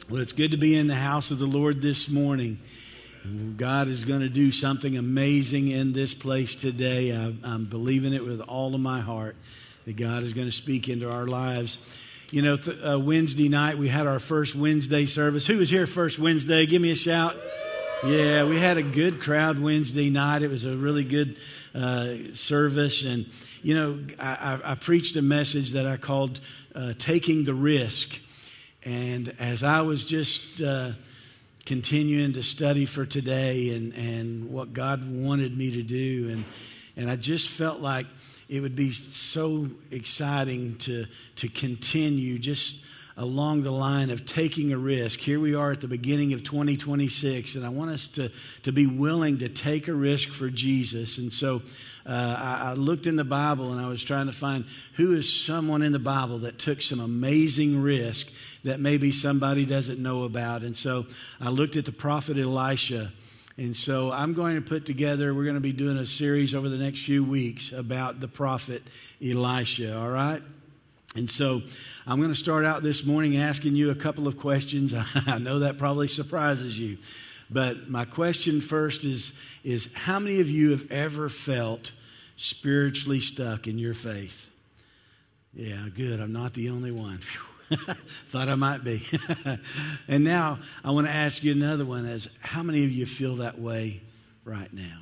Well, it's good to be in the house of the Lord this morning. God is going to do something amazing in this place today. I'm believing it with all of my heart that God is going to speak into our lives. You know, Wednesday night we had our first Wednesday service. Who was here first Wednesday? Give me a shout. Yeah, we had a good crowd Wednesday night. It was a really good service. And, you know, I preached a message that I called Taking the Risk. And as I was just continuing to study for today and what God wanted me to do, and I just felt like it would be so exciting to continue just along the line of taking a risk. Here we are at the beginning of 2026, and I want us to be willing to take a risk for Jesus. And so I looked in the Bible, and I was trying to find who is someone in the Bible that took some amazing risk that maybe somebody doesn't know about. And so I looked at the prophet Elisha. And so I'm going to put together, we're going to be doing a series over the next few weeks about the prophet Elisha, all right? And so I'm going to start out this morning asking you a couple of questions. I know that probably surprises you. But my question first is how many of you have ever felt spiritually stuck in your faith? Yeah, good. I'm not the only one. Thought I might be. And now I want to ask you another one as how many of you feel that way right now?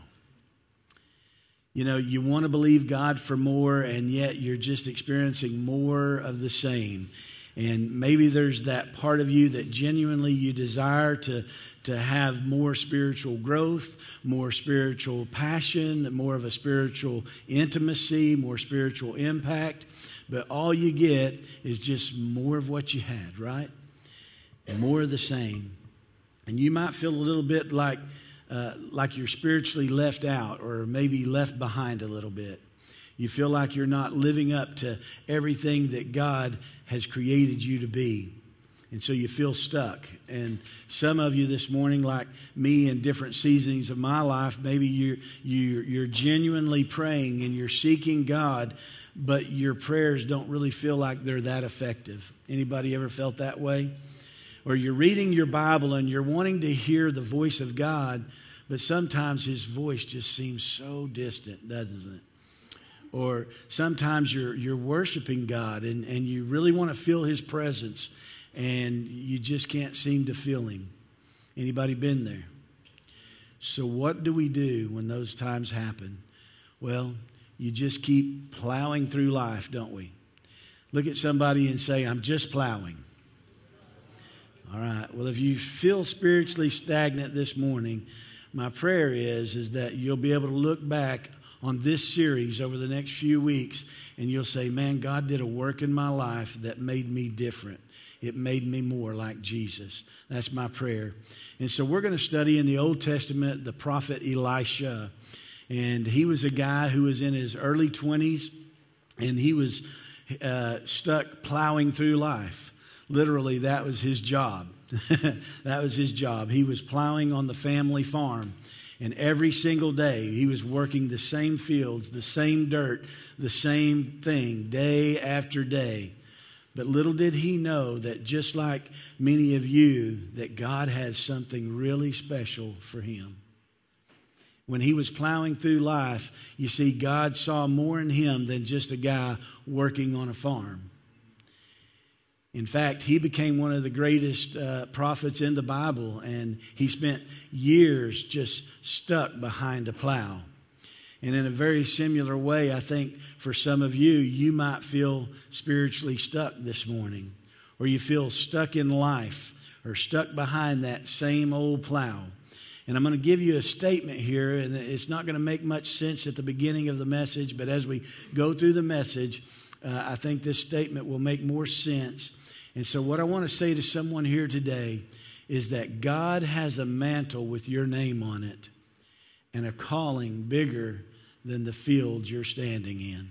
You know, you want to believe God for more, and yet you're just experiencing more of the same. And maybe there's that part of you that genuinely you desire to have more spiritual growth, more spiritual passion, more of a spiritual intimacy, more spiritual impact. But all you get is just more of what you had, right? And more of the same. And you might feel a little bit like you're spiritually left out or maybe left behind a little bit. You feel like you're not living up to everything that God has created you to be. And so you feel stuck. And some of you this morning, like me in different seasons of my life, maybe you're genuinely praying and you're seeking God, but your prayers don't really feel like they're that effective. Anybody ever felt that way? Or you're reading your Bible and you're wanting to hear the voice of God, but sometimes His voice just seems so distant, doesn't it? Or sometimes you're worshiping God and you really want to feel His presence and you just can't seem to feel Him. Anybody been there? So what do we do when those times happen? Well, you just keep plowing through life, don't we? Look at somebody and say, I'm just plowing. All right. Well, if you feel spiritually stagnant this morning, my prayer is that you'll be able to look back on this series over the next few weeks and you'll say, man, God did a work in my life that made me different. It made me more like Jesus. That's my prayer. And so we're going to study in the Old Testament the prophet Elisha. And he was a guy who was in his early 20s and he was stuck plowing through life. Literally, that was his job. That was his job. He was plowing on the family farm. And every single day, he was working the same fields, the same dirt, the same thing, day after day. But little did he know that just like many of you, that God has something really special for him. When he was plowing through life, you see, God saw more in him than just a guy working on a farm. In fact, he became one of the greatest prophets in the Bible, and he spent years just stuck behind a plow. And in a very similar way, I think for some of you, you might feel spiritually stuck this morning, or you feel stuck in life, or stuck behind that same old plow. And I'm going to give you a statement here, and it's not going to make much sense at the beginning of the message, but as we go through the message, I think this statement will make more sense. And so what I want to say to someone here today is that God has a mantle with your name on it and a calling bigger than the field you're standing in.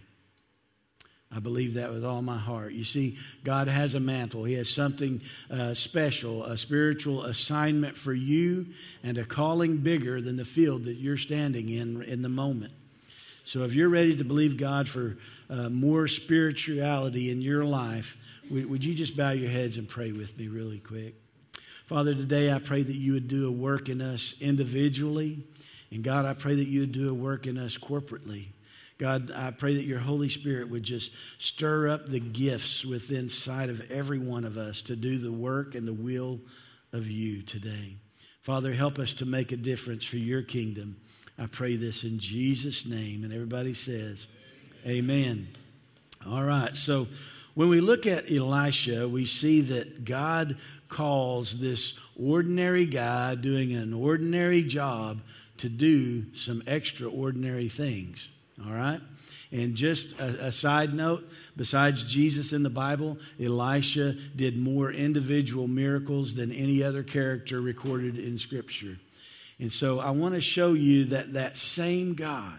I believe that with all my heart. You see, God has a mantle. He has something special, a spiritual assignment for you and a calling bigger than the field that you're standing in the moment. So if you're ready to believe God for more spirituality in your life, would you just bow your heads and pray with me really quick? Father, today I pray that you would do a work in us individually. And God, I pray that you would do a work in us corporately. God, I pray that your Holy Spirit would just stir up the gifts within inside of every one of us to do the work and the will of you today. Father, help us to make a difference for your kingdom. I pray this in Jesus' name. And everybody says, amen. All right, so when we look at Elisha, we see that God calls this ordinary guy doing an ordinary job to do some extraordinary things, all right? And just a side note, besides Jesus in the Bible, Elisha did more individual miracles than any other character recorded in Scripture. And so I want to show you that that same God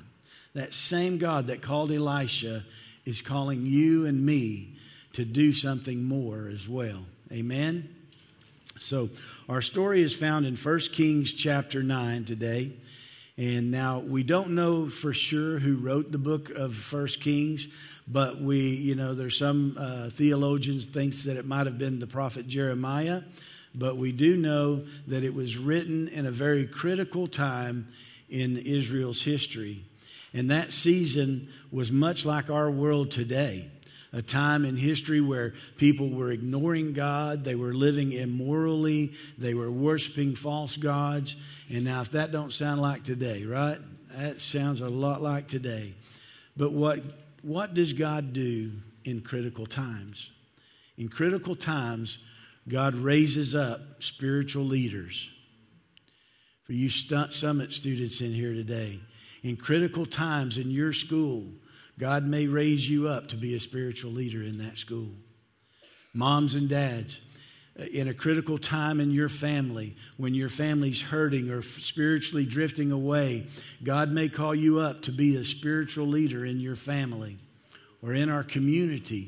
that called Elisha is calling you and me to do something more as well. Amen? So our story is found in 1 Kings chapter 9 today. And now we don't know for sure who wrote the book of 1 Kings, but there's some theologians thinks that it might have been the prophet Jeremiah, but we do know that it was written in a very critical time in Israel's history. And that season was much like our world today. A time in history where people were ignoring God, they were living immorally, they were worshiping false gods. And now if that don't sound like today, right? That sounds a lot like today. But what does God do in critical times? In critical times, God raises up spiritual leaders. For you Summit students in here today, in critical times in your school, God may raise you up to be a spiritual leader in that school. Moms and dads, in a critical time in your family, when your family's hurting or spiritually drifting away, God may call you up to be a spiritual leader in your family or in our community.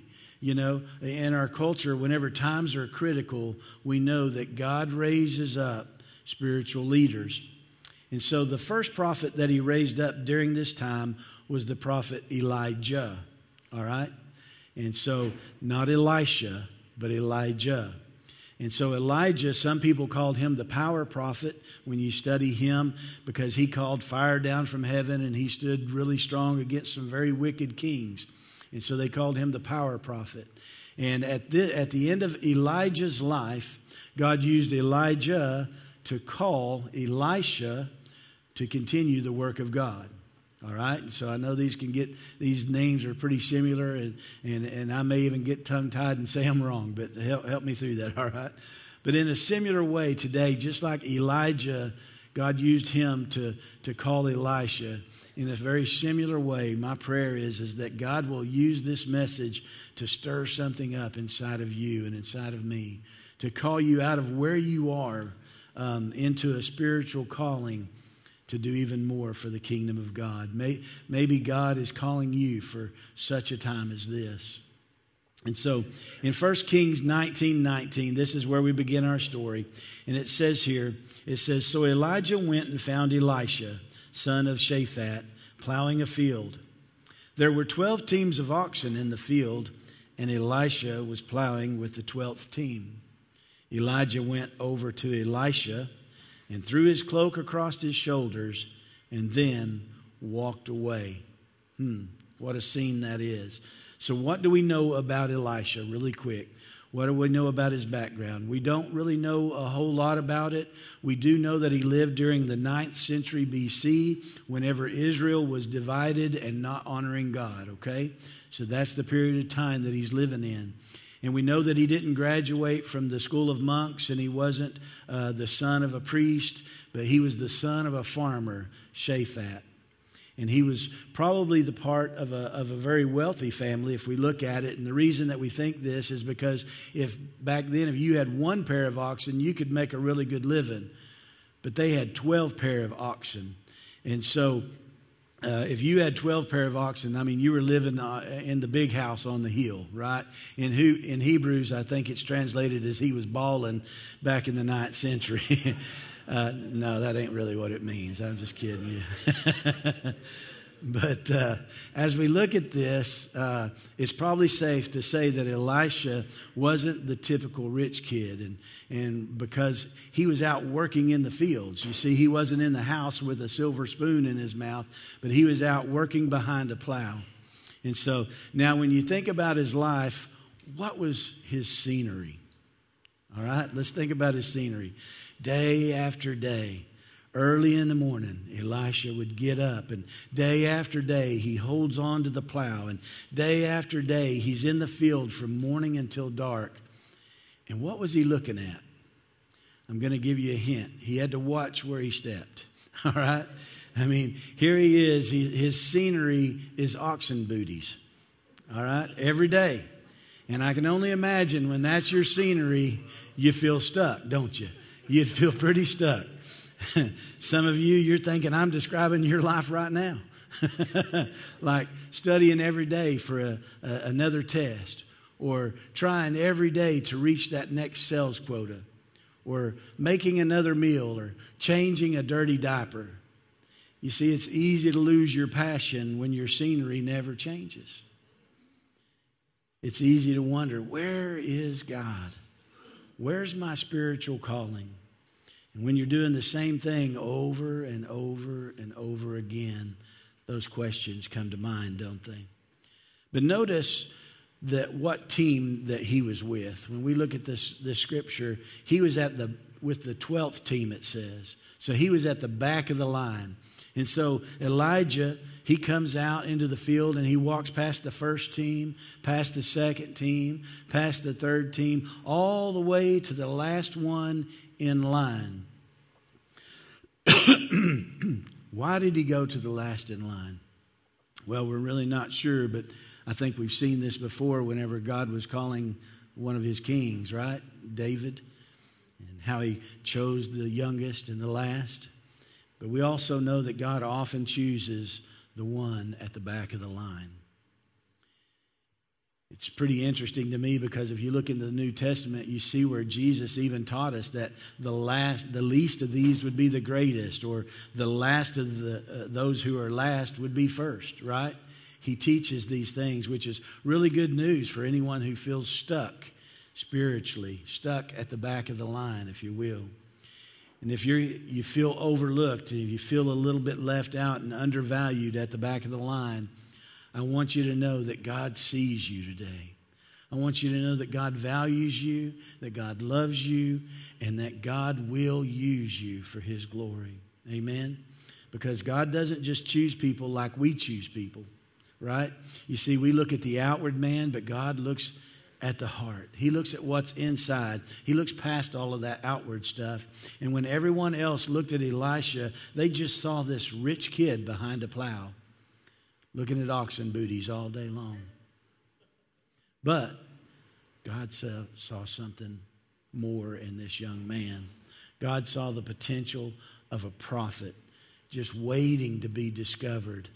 In our culture, whenever times are critical, we know that God raises up spiritual leaders. And so the first prophet that he raised up during this time was the prophet Elijah, all right? And so not Elisha, but Elijah. And so Elijah, some people called him the power prophet when you study him because he called fire down from heaven and he stood really strong against some very wicked kings. And so they called him the power prophet. And at the end of Elijah's life, God used Elijah to call Elisha to continue the work of God. All right, and so I know these names are pretty similar, and I may even get tongue-tied and say I'm wrong, but help me through that, all right? But in a similar way today, just like Elijah, God used him to call Elisha. In a very similar way, my prayer is that God will use this message to stir something up inside of you and inside of me, to call you out of where you are into a spiritual calling to do even more for the kingdom of God. Maybe God is calling you for such a time as this. And so in 1 Kings 19:19, this is where we begin our story. And it says, so Elijah went and found Elisha, son of Shaphat, plowing a field. There were 12 teams of oxen in the field, and Elisha was plowing with the 12th team. Elijah went over to Elisha and threw his cloak across his shoulders, and then walked away. What a scene that is. So what do we know about Elisha, really quick? What do we know about his background? We don't really know a whole lot about it. We do know that he lived during the 9th century BC, whenever Israel was divided and not honoring God, okay? So that's the period of time that he's living in. And we know that he didn't graduate from the school of monks, and he wasn't the son of a priest, but he was the son of a farmer, Shaphat. And he was probably the part of a very wealthy family if we look at it. And the reason that we think this is because if back then, if you had one pair of oxen, you could make a really good living. But they had 12 pair of oxen. And so if you had 12 pair of oxen, I mean, you were living in the big house on the hill, right? In Hebrews, I think it's translated as he was balling back in the 9th century. No, that ain't really what it means. I'm just kidding you. But as we look at this, it's probably safe to say that Elisha wasn't the typical rich kid. And because he was out working in the fields. You see, he wasn't in the house with a silver spoon in his mouth, but he was out working behind a plow. And so now when you think about his life, what was his scenery? All right, let's think about his scenery. Day after day, early in the morning, Elisha would get up, and day after day, he holds on to the plow, and day after day, he's in the field from morning until dark. And what was he looking at? I'm going to give you a hint. He had to watch where he stepped, all right? I mean, here he is. His scenery is oxen booties, all right, every day. And I can only imagine when that's your scenery, you feel stuck, don't you? You'd feel pretty stuck. Some of you, you're thinking, I'm describing your life right now. Like studying every day for another test, or trying every day to reach that next sales quota, or making another meal, or changing a dirty diaper. You see, it's easy to lose your passion when your scenery never changes. It's easy to wonder, where is God? Where's my spiritual calling? And when you're doing the same thing over and over and over again, those questions come to mind, don't they? But notice that what team that he was with. When we look at this scripture, he was with the 12th team, it says. So he was at the back of the line. And so Elijah, he comes out into the field and he walks past the first team, past the second team, past the third team, all the way to the last one in line. Why did he go to the last in line? Well, we're really not sure, but I think we've seen this before whenever God was calling one of his kings, right? David, and how he chose the youngest and the last. But we also know that God often chooses the one at the back of the line. It's pretty interesting to me because if you look in the New Testament, you see where Jesus even taught us that the least of these would be the greatest, or the last of those who are last would be first, right? He teaches these things, which is really good news for anyone who feels stuck spiritually, stuck at the back of the line, if you will. And if you feel overlooked, and if you feel a little bit left out and undervalued at the back of the line, I want you to know that God sees you today. I want you to know that God values you, that God loves you, and that God will use you for his glory. Amen? Because God doesn't just choose people like we choose people, right? You see, we look at the outward man, but God looks at the heart. He looks at what's inside. He looks past all of that outward stuff. And when everyone else looked at Elisha, they just saw this rich kid behind a plow, looking at oxen booties all day long. But God saw something more in this young man. God saw the potential of a prophet just waiting to be discovered.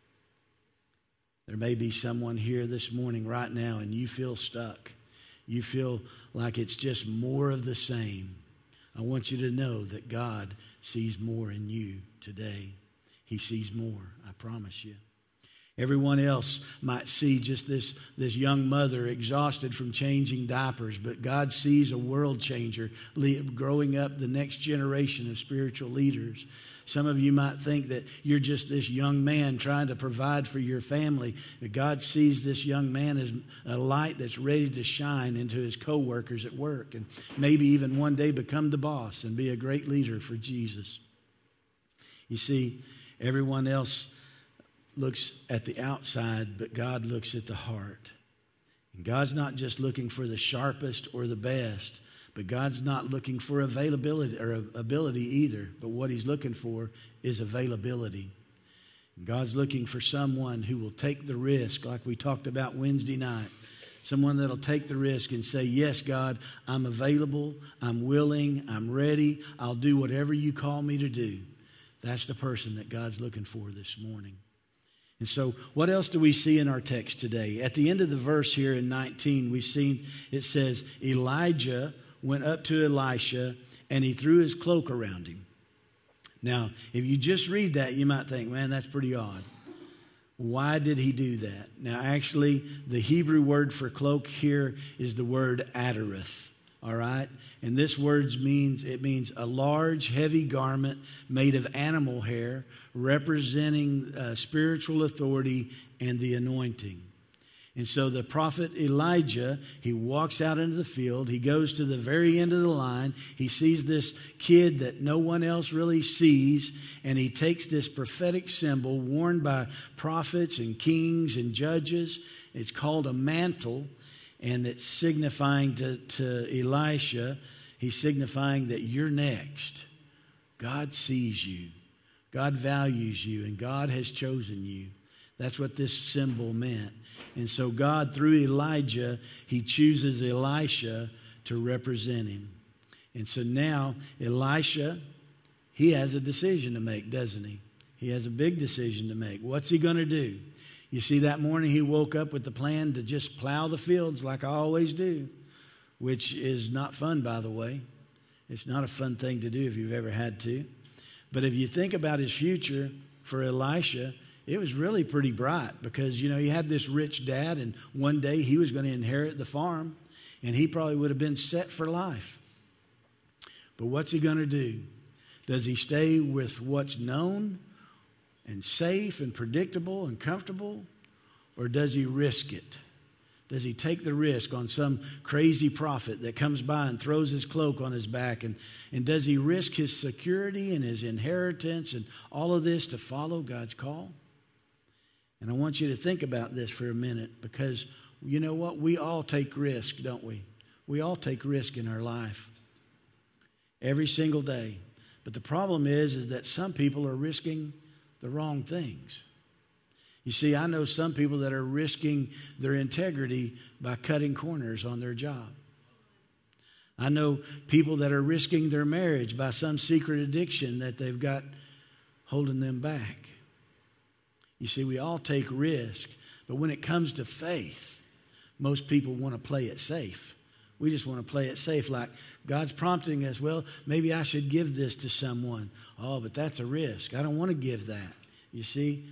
There may be someone here this morning right now and you feel stuck. You feel like it's just more of the same. I want you to know that God sees more in you today. He sees more, I promise you. Everyone else might see just this young mother exhausted from changing diapers, but God sees a world changer growing up the next generation of spiritual leaders. Some of you might think that you're just this young man trying to provide for your family, but God sees this young man as a light that's ready to shine into his coworkers at work, and maybe even one day become the boss and be a great leader for Jesus. You see, everyone else looks at the outside, but God looks at the heart. And God's not just looking for the sharpest or the best, but God's not looking for availability or ability either. But what he's looking for is availability. And God's looking for someone who will take the risk, like we talked about Wednesday night. Someone that'll take the risk and say, yes, God, I'm available, I'm willing, I'm ready, I'll do whatever you call me to do. That's the person that God's looking for this morning. And so what else do we see in our text today? At the end of the verse here in 19, we see it says, Elijah went up to Elisha and he threw his cloak around him. Now, if you just read that, you might think, man, that's pretty odd. Why did he do that? Now, actually, the Hebrew word for cloak here is the word adareth. All right? And this word means a large, heavy garment made of animal hair representing spiritual authority and the anointing. And so the prophet Elijah, he walks out into the field. He goes to the very end of the line. He sees this kid that no one else really sees, and he takes this prophetic symbol worn by prophets and kings and judges. It's called a mantle, and it's signifying to Elisha, he's signifying that you're next. God sees you. God values you, and God has chosen you. That's what this symbol meant. And so God, through Elijah, he chooses Elisha to represent him. And so now Elisha, he has a decision to make, doesn't he? He has a big decision to make. What's he going to do? You see, that morning he woke up with the plan to just plow the fields like I always do, which is not fun, by the way. It's not a fun thing to do if you've ever had to. But if you think about his future for Elisha, it was really pretty bright because, he had this rich dad, and one day he was going to inherit the farm, and he probably would have been set for life. But what's he going to do? Does he stay with what's known and safe and predictable and comfortable, or does he risk it? Does he take the risk on some crazy prophet that comes by and throws his cloak on his back? And does he risk his security and his inheritance and all of this to follow God's call? And I want you to think about this for a minute, because you know what? We all take risk, don't we? We all take risk in our life every single day. But the problem is that some people are risking the wrong things. You see, I know some people that are risking their integrity by cutting corners on their job. I know people that are risking their marriage by some secret addiction that they've got holding them back. You see, we all take risk, but when it comes to faith, most people want to play it safe. We just want to play it safe, like God's prompting us, well, maybe I should give this to someone. Oh, but that's a risk. I don't want to give that, you see.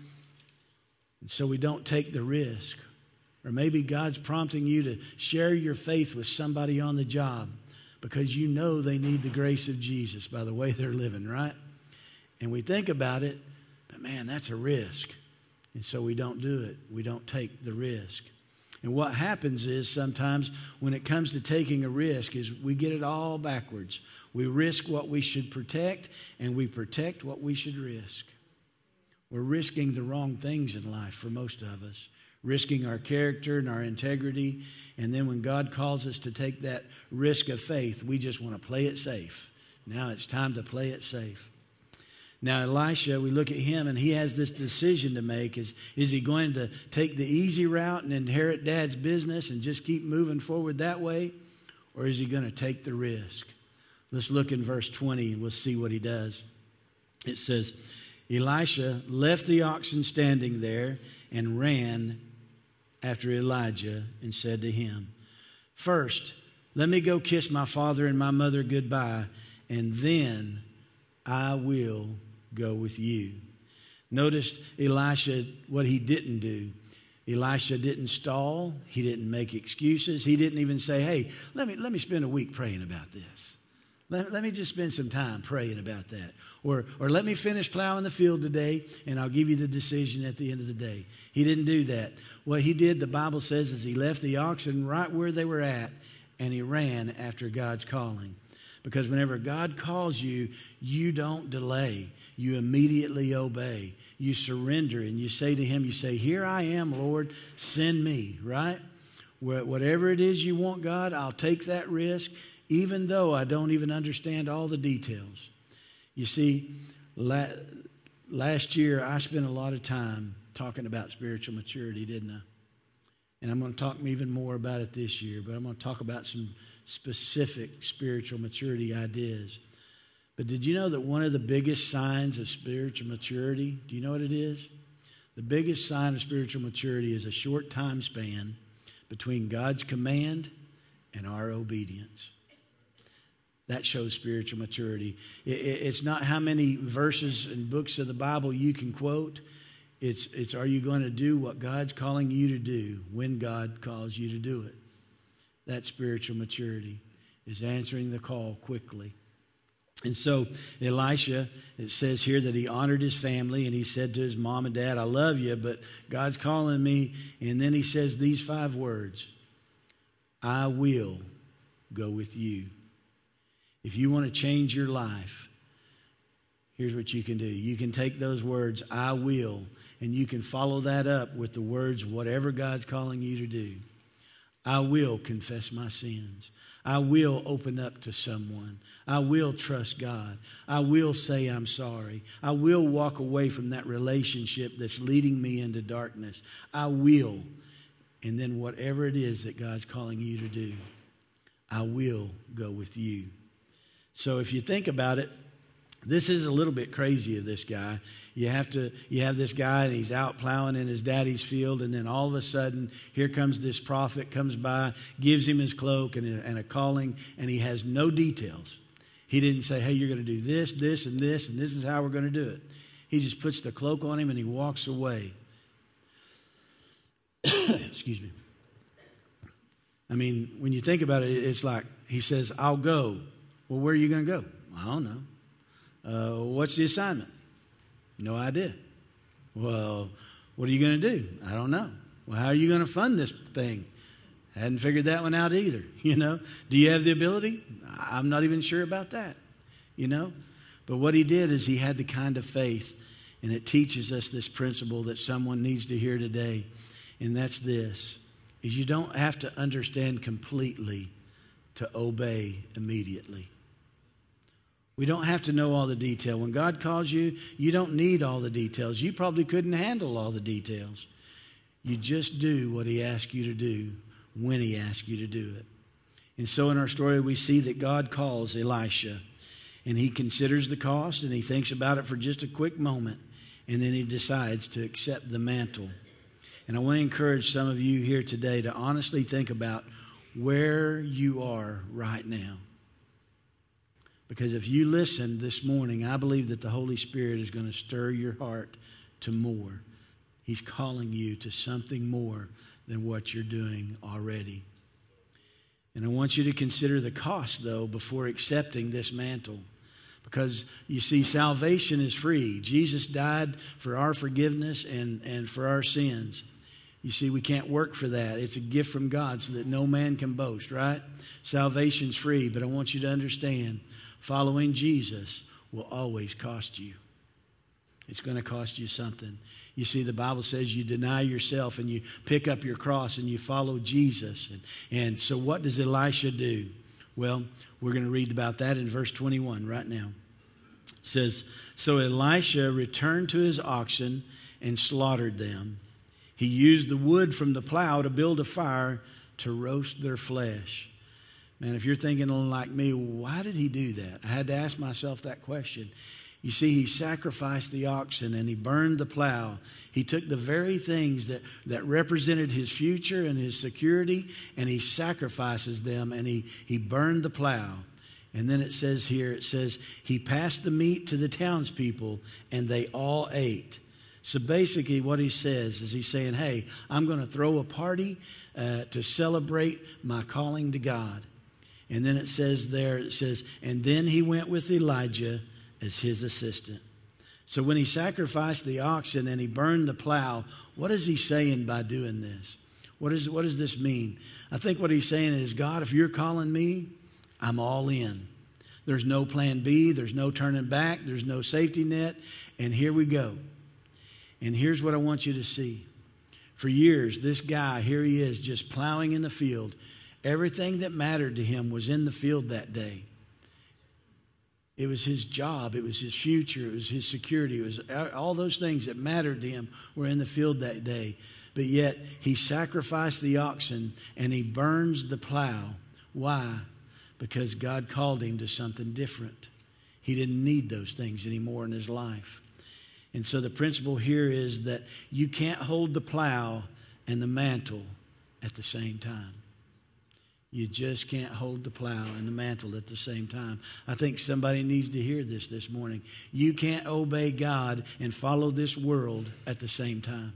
And so we don't take the risk. Or maybe God's prompting you to share your faith with somebody on the job because you know they need the grace of Jesus by the way they're living, right? And we think about it, but man, that's a risk. And so we don't do it. We don't take the risk. And what happens is sometimes when it comes to taking a risk is we get it all backwards. We risk what we should protect, and we protect what we should risk. We're risking the wrong things in life for most of us, risking our character and our integrity. And then when God calls us to take that risk of faith, we just want to play it safe. Now it's time to play it safe. Now, Elisha, we look at him, and he has this decision to make. Is he going to take the easy route and inherit Dad's business and just keep moving forward that way? Or is he going to take the risk? Let's look in verse 20, and we'll see what he does. It says, Elisha left the oxen standing there and ran after Elijah and said to him, "First, let me go kiss my father and my mother goodbye, and then I will go with you." Notice Elisha, what he didn't do. Elisha didn't stall. He didn't make excuses. He didn't even say, hey, let me spend a week praying about this. Let me just spend some time praying about that. Or let me finish plowing the field today, and I'll give you the decision at the end of the day. He didn't do that. What he did, the Bible says, is he left the oxen right where they were at, and he ran after God's calling. Because whenever God calls you, you don't delay. You immediately obey. You surrender, and you say to him, you say, "Here I am, Lord, send me," right? Whatever it is you want, God, I'll take that risk, even though I don't even understand all the details. You see, last year I spent a lot of time talking about spiritual maturity, didn't I? And I'm going to talk even more about it this year, but I'm going to talk about some specific spiritual maturity ideas. But did you know that one of the biggest signs of spiritual maturity, do you know what it is? The biggest sign of spiritual maturity is a short time span between God's command and our obedience. That shows spiritual maturity. It's not how many verses and books of the Bible you can quote. It's are you going to do what God's calling you to do when God calls you to do it? That spiritual maturity is answering the call quickly. And so Elisha, it says here that he honored his family and he said to his mom and dad, I love you, but God's calling me. And then he says these 5 words, I will go with you. If you want to change your life, here's what you can do. You can take those words, I will, and you can follow that up with the words, whatever God's calling you to do. I will confess my sins. I will open up to someone. I will trust God. I will say I'm sorry. I will walk away from that relationship that's leading me into darkness. I will. And then whatever it is that God's calling you to do, I will go with you. So if you think about it, this is a little bit crazy of this guy. You have this guy and he's out plowing in his daddy's field, and then all of a sudden here comes this prophet, comes by, gives him his cloak and a calling, and he has no details. He didn't say, hey, you're going to do this, this, and this is how we're going to do it. He just puts the cloak on him and he walks away. Excuse me. I mean, when you think about it, it's like he says, I'll go. Well, where are you going to go? I don't know. What's the assignment? No idea. Well, what are you going to do? I don't know. Well, how are you going to fund this thing? Hadn't figured that one out either. Do you have the ability? I'm not even sure about that. But what he did is he had the kind of faith, and it teaches us this principle that someone needs to hear today, and that's this, is you don't have to understand completely to obey immediately. We don't have to know all the detail. When God calls you, you don't need all the details. You probably couldn't handle all the details. You just do what he asks you to do when he asks you to do it. And so in our story, we see that God calls Elisha, and he considers the cost, and he thinks about it for just a quick moment, and then he decides to accept the mantle. And I want to encourage some of you here today to honestly think about where you are right now. Because if you listen this morning, I believe that the Holy Spirit is going to stir your heart to more. He's calling you to something more than what you're doing already. And I want you to consider the cost, though, before accepting this mantle. Because, you see, salvation is free. Jesus died for our forgiveness and for our sins. You see, we can't work for that. It's a gift from God so that no man can boast, right? Salvation's free, but I want you to understand, following Jesus will always cost you. It's going to cost you something. You see, the Bible says you deny yourself and you pick up your cross and you follow Jesus. And so what does Elisha do? Well, we're going to read about that in verse 21 right now. It says, so Elisha returned to his oxen and slaughtered them. He used the wood from the plow to build a fire to roast their flesh. Man, if you're thinking like me, why did he do that? I had to ask myself that question. You see, he sacrificed the oxen and he burned the plow. He took the very things that represented his future and his security, and he sacrifices them, and he burned the plow. And then it says here, he passed the meat to the townspeople, and they all ate. So basically what he says is he's saying, hey, I'm going to throw a party to celebrate my calling to God. And then it says, and then he went with Elijah as his assistant. So when he sacrificed the oxen and he burned the plow, what is he saying by doing this? What does this mean? I think what he's saying is, God, if you're calling me, I'm all in. There's no plan B. There's no turning back. There's no safety net. And here we go. And here's what I want you to see. For years, this guy, here he is, just plowing in the field. Everything that mattered to him was in the field that day. It was his job. It was his future. It was his security. It was all those things that mattered to him were in the field that day. But yet, he sacrificed the oxen and he burns the plow. Why? Because God called him to something different. He didn't need those things anymore in his life. And so the principle here is that you can't hold the plow and the mantle at the same time. You just can't hold the plow and the mantle at the same time. I think somebody needs to hear this morning. You can't obey God and follow this world at the same time.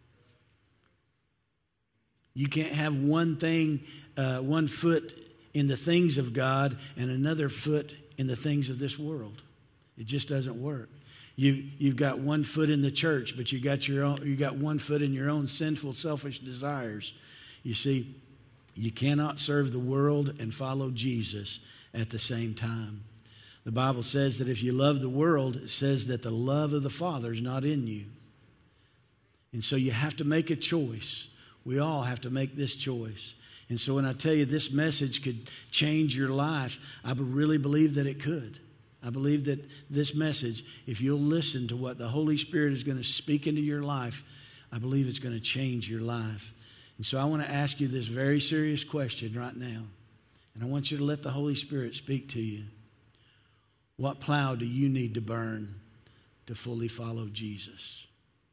You can't have one foot in the things of God and another foot in the things of this world. It just doesn't work. You've got one foot in the church, but you got one foot in your own sinful, selfish desires. You see, you cannot serve the world and follow Jesus at the same time. The Bible says that if you love the world, it says that the love of the Father is not in you. And so you have to make a choice. We all have to make this choice. And so when I tell you this message could change your life, I really believe that it could. I believe that this message, if you'll listen to what the Holy Spirit is going to speak into your life, I believe it's going to change your life. And so I want to ask you this very serious question right now. And I want you to let the Holy Spirit speak to you. What plow do you need to burn to fully follow Jesus?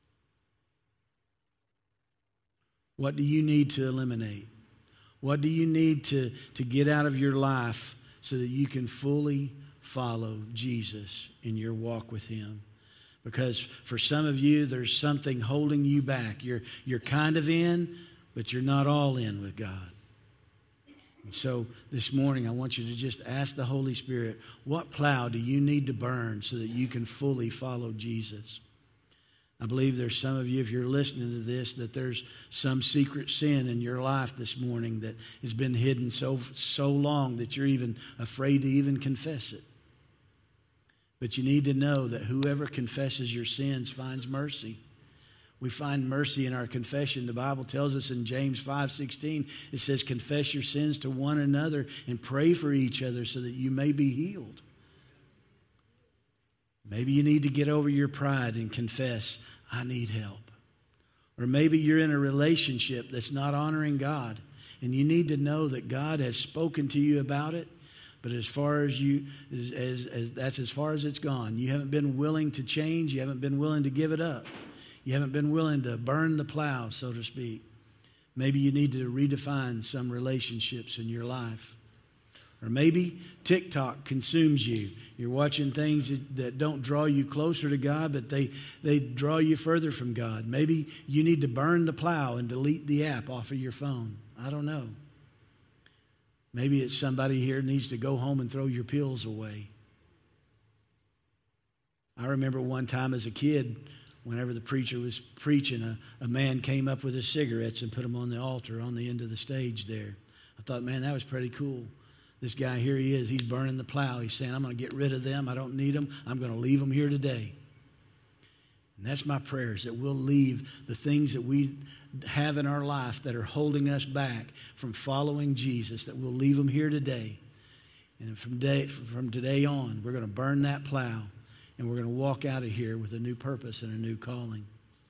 What do you need to eliminate? What do you need to get out of your life so that you can fully follow Jesus in your walk with Him? Because for some of you, there's something holding you back. You're kind of in, but you're not all in with God. And so this morning, I want you to just ask the Holy Spirit, what plow do you need to burn so that you can fully follow Jesus? I believe there's some of you, if you're listening to this, that there's some secret sin in your life this morning that has been hidden so long that you're even afraid to even confess it. But you need to know that whoever confesses your sins finds mercy. We find mercy in our confession. The Bible tells us in James 5:16, it says, confess your sins to one another and pray for each other so that you may be healed. Maybe you need to get over your pride and confess, I need help. Or maybe you're in a relationship that's not honoring God, and you need to know that God has spoken to you about it, but as far as that's as far as it's gone. You haven't been willing to change. You haven't been willing to give it up. You haven't been willing to burn the plow, so to speak. Maybe you need to redefine some relationships in your life. Or maybe TikTok consumes you. You're watching things that don't draw you closer to God, but they draw you further from God. Maybe you need to burn the plow and delete the app off of your phone. I don't know. Maybe it's somebody here needs to go home and throw your pills away. I remember one time as a kid, whenever the preacher was preaching, a man came up with his cigarettes and put them on the altar on the end of the stage there. I thought, man, that was pretty cool. This guy, here he is, he's burning the plow. He's saying, I'm going to get rid of them. I don't need them. I'm going to leave them here today. And that's my prayer, is that we'll leave the things that we have in our life that are holding us back from following Jesus, that we'll leave them here today. And from today on, we're going to burn that plow, and we're going to walk out of here with a new purpose and a new calling.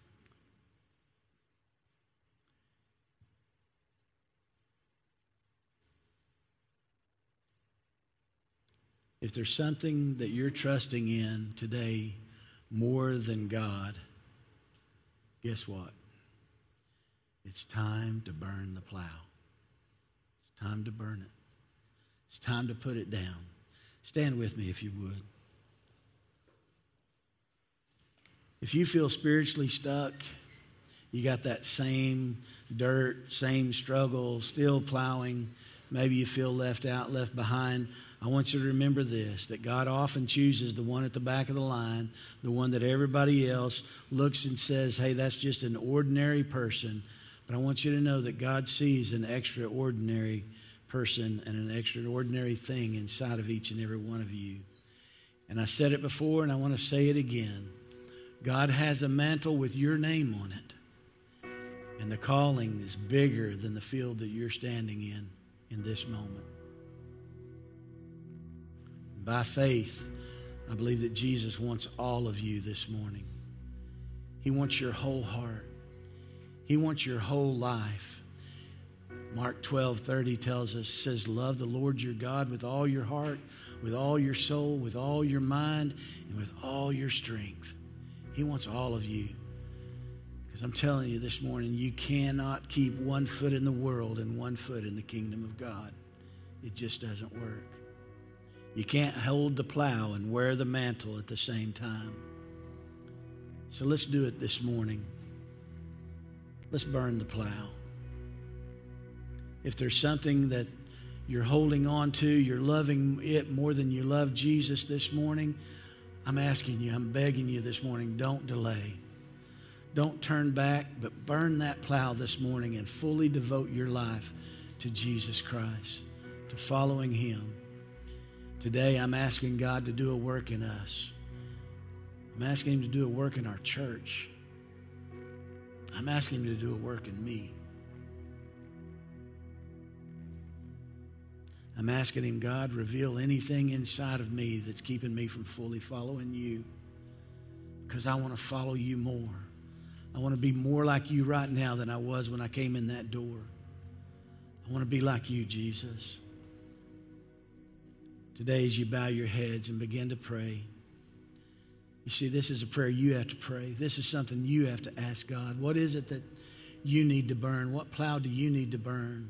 If there's something that you're trusting in today more than God, guess what? It's time to burn the plow. It's time to burn it. It's time to put it down. Stand with me if you would. If you feel spiritually stuck, you got that same dirt, same struggle, still plowing, maybe you feel left out, left behind, I want you to remember this, that God often chooses the one at the back of the line, the one that everybody else looks and says, hey, that's just an ordinary person. But I want you to know that God sees an extraordinary person and an extraordinary thing inside of each and every one of you. And I said it before, and I want to say it again. God has a mantle with your name on it. And the calling is bigger than the field that you're standing in this moment. By faith, I believe that Jesus wants all of you this morning. He wants your whole heart. He wants your whole life. Mark 12:30 tells us, says, love the Lord your God with all your heart, with all your soul, with all your mind, and with all your strength. He wants all of you. Because I'm telling you this morning, you cannot keep one foot in the world and one foot in the kingdom of God. It just doesn't work. You can't hold the plow and wear the mantle at the same time. So let's do it this morning. Let's burn the plow. If there's something that you're holding on to, you're loving it more than you love Jesus this morning, I'm asking you, I'm begging you this morning, don't delay. Don't turn back, but burn that plow this morning and fully devote your life to Jesus Christ, to following Him. Today, I'm asking God to do a work in us. I'm asking Him to do a work in our church. I'm asking Him to do a work in me. I'm asking Him, God, reveal anything inside of me that's keeping me from fully following You, because I want to follow You more. I want to be more like You right now than I was when I came in that door. I want to be like You, Jesus. Today, as you bow your heads and begin to pray, you see, this is a prayer you have to pray. This is something you have to ask God. What is it that you need to burn? What plow do you need to burn?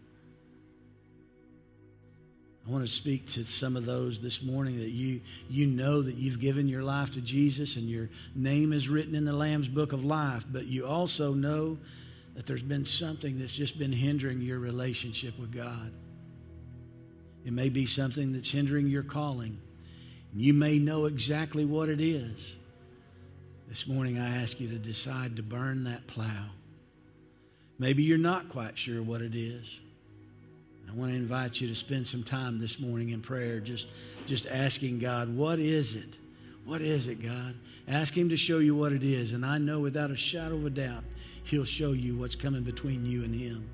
I want to speak to some of those this morning that you know that you've given your life to Jesus and your name is written in the Lamb's Book of Life, but you also know that there's been something that's just been hindering your relationship with God. It may be something that's hindering your calling. You may know exactly what it is. This morning I ask you to decide to burn that plow. Maybe you're not quite sure what it is. I want to invite you to spend some time this morning in prayer, just asking God, what is it? What is it, God? Ask Him to show you what it is. And I know without a shadow of a doubt, He'll show you what's coming between you and Him.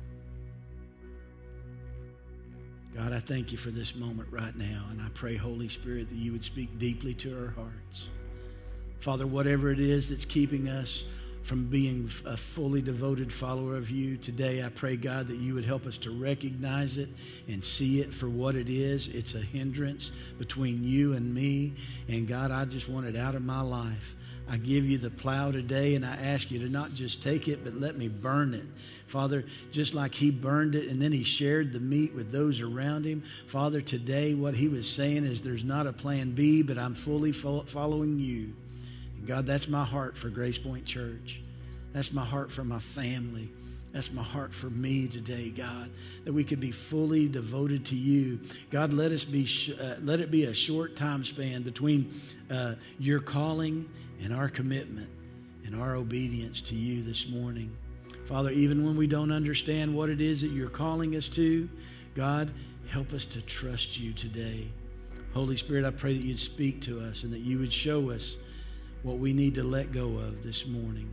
God, I thank You for this moment right now. And I pray, Holy Spirit, that You would speak deeply to our hearts. Father, whatever it is that's keeping us from being a fully devoted follower of You today, I pray, God, that You would help us to recognize it and see it for what it is. It's a hindrance between You and me. And God, I just want it out of my life. I give You the plow today, and I ask You to not just take it, but let me burn it. Father, just like He burned it and then He shared the meat with those around Him, Father, today what He was saying is there's not a plan B, but I'm fully following You. And God, that's my heart for Grace Point Church. That's my heart for my family. That's my heart for me today, God, that we could be fully devoted to You. God, let it be a short time span between Your calling and our commitment and our obedience to You this morning. Father, even when we don't understand what it is that You're calling us to, God, help us to trust You today. Holy Spirit, I pray that You'd speak to us and that You would show us what we need to let go of this morning.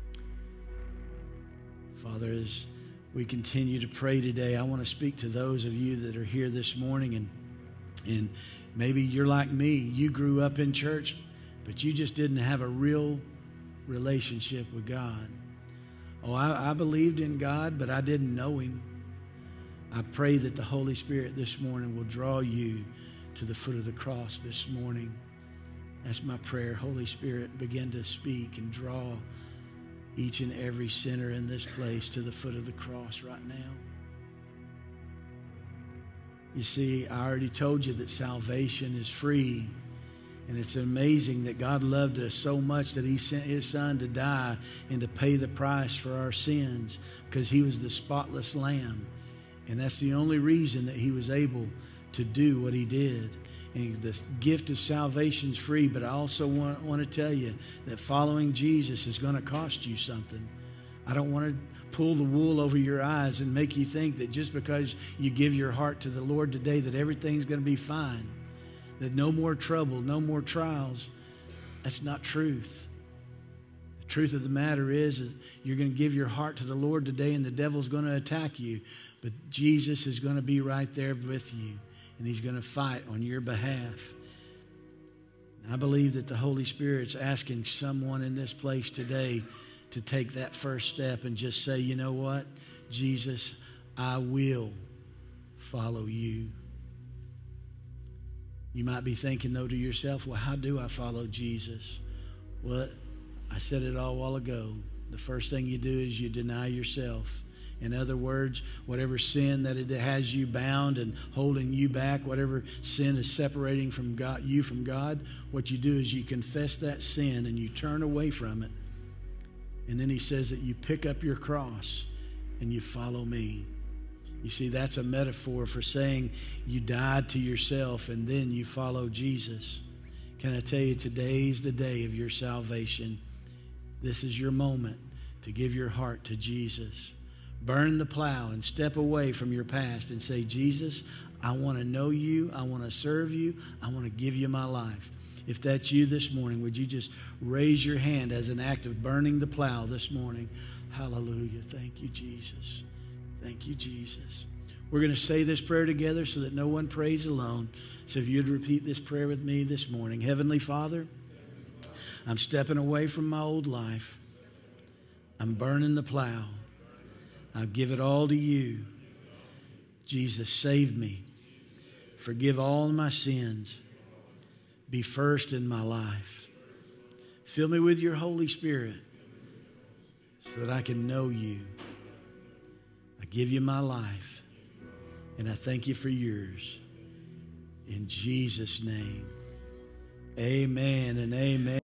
Father, as we continue to pray today, I want to speak to those of you that are here this morning, and maybe you're like me. You grew up in church, but you just didn't have a real relationship with God. Oh, I believed in God, but I didn't know Him. I pray that the Holy Spirit this morning will draw you to the foot of the cross this morning. That's my prayer. Holy Spirit, begin to speak and draw each and every sinner in this place to the foot of the cross right now. You see, I already told you that salvation is free. And it's amazing that God loved us so much that He sent His Son to die and to pay the price for our sins, because He was the spotless Lamb. And that's the only reason that He was able to do what He did. And the gift of salvation is free, but I also want to tell you that following Jesus is going to cost you something. I don't want to pull the wool over your eyes and make you think that just because you give your heart to the Lord today that everything's going to be fine, that no more trouble, no more trials. That's not truth. The truth of the matter is you're going to give your heart to the Lord today and the devil's going to attack you, but Jesus is going to be right there with you. And He's going to fight on your behalf. And I believe that the Holy Spirit's asking someone in this place today to take that first step and just say, you know what, Jesus, I will follow You. You might be thinking, though, to yourself, well, how do I follow Jesus? Well, I said it all a while ago. The first thing you do is you deny yourself. In other words, whatever sin that it has you bound and holding you back, whatever sin is separating from God, you from God, what you do is you confess that sin and you turn away from it. And then he says that you pick up your cross and you follow me. You see, that's a metaphor for saying you died to yourself and then you follow Jesus. Can I tell you, today's the day of your salvation. This is your moment to give your heart to Jesus. Burn the plow and step away from your past and say, Jesus, I want to know you. I want to serve you. I want to give you my life. If that's you this morning, would you just raise your hand as an act of burning the plow this morning? Hallelujah. Thank you, Jesus. Thank you, Jesus. We're going to say this prayer together so that no one prays alone. So if you'd repeat this prayer with me this morning. Heavenly Father, I'm stepping away from my old life. I'm burning the plow. I'll give it all to you. Jesus, save me. Forgive all my sins. Be first in my life. Fill me with your Holy Spirit so that I can know you. I give you my life, and I thank you for yours. In Jesus' name, amen and amen.